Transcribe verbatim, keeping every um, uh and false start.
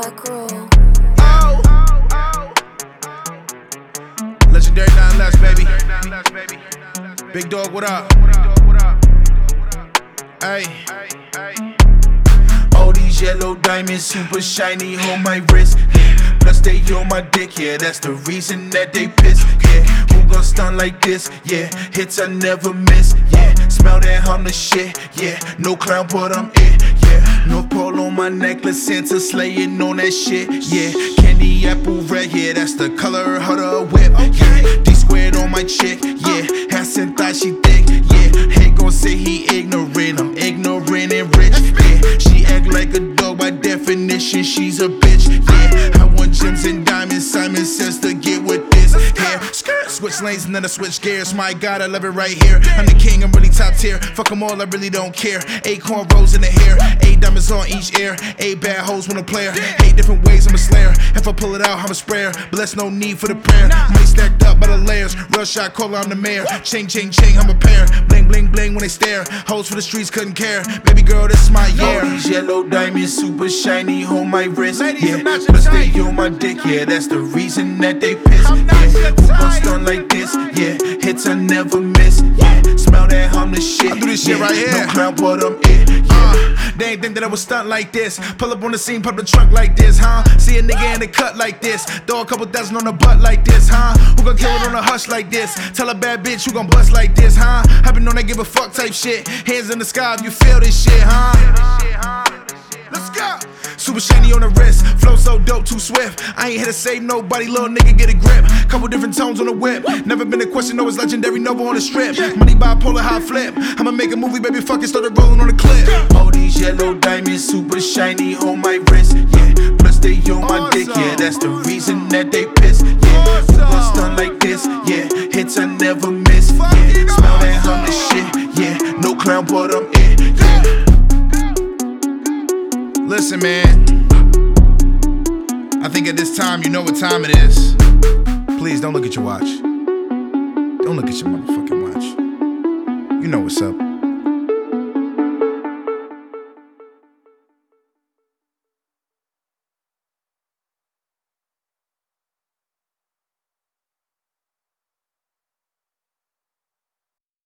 Black Roll. Oh. Legendary Nine Less, baby. Big dog, what up? Hey. All these yellow diamonds, super shiny on my wrist. Yeah. Plus they on my dick, yeah. That's the reason that they piss. Yeah. Who gon' stun like this? Yeah. Hits I never miss. Yeah. Smell that Hummer shit. Yeah. No clown, but I'm it. Yeah. North Pole on my necklace, Santa slaying on that shit. Yeah. Candy apple red, yeah. That's the color of her whip. Yeah. D squared on my chick. Yeah. Ass and thigh, she thick. Yeah. Hate gon' say he ignorant. I'm ignorant and rich. Yeah. She act like a dog by definition. She's a bitch. Yeah. I want gems and diamonds. Simon says to get with this. Hair. Skirt. Switch lanes and then I switch gears. My God, I love it right here. I'm the king. I'm really top tier. Fuck them all. I really don't care. Eight cornrows in the hair. Eight diamonds on each ear. Eight bad hoes when I play her. Eight different ways I'm a slayer. If I pull it out, I'm a sprayer. But that's no need for the prayer. Money stacked up by the layers. Real shot caller, I'm the mayor. Ching, ching, ching, I'm a pair. Bling, bling, bling when they stare. Hoes for the streets couldn't care. Baby girl, this is my year. All these yellow diamonds, super shiny on my wrist. Yeah, but stay on my dick. Yeah, that's the reason that they piss. Yeah, who gon' stun like this? Yeah, hits I never miss. Yeah, smell that Hummer shit. I do this shit right here. No clown, but I'm it. Yeah. Uh, they ain't think that I was stunt like this. Pull up on the scene, pop the trunk like this, huh? See a nigga in the cut like this. Throw a couple dozen on the butt like this, huh? Who gon' kill it on a hush like this? Tell a bad bitch who gon' bust like this, huh? I been on that give a fuck type shit. Hands in the sky if you feel this shit, huh? Let's go. Super shiny on the wrist, flow so dope, too swift. I ain't here to save nobody, little nigga get a grip. Couple different tones on the whip. Never been a question, no, it's legendary, Nova on the strip. Money bipolar, high flip. I'ma make a movie, baby, fucking started rolling on the clip. All these yellow diamonds, super shiny on my wrist. Yeah, plus they on my dick. Yeah, that's the reason that they piss. Yeah, who gon' stun like this? Yeah, hits I never miss. Yeah, smell that Hummer shit. Yeah, no clown, but I'm it. Yeah. Listen, man, I think at this time you know what time it is. Please don't look at your watch. Don't look at your motherfucking watch. You know what's up.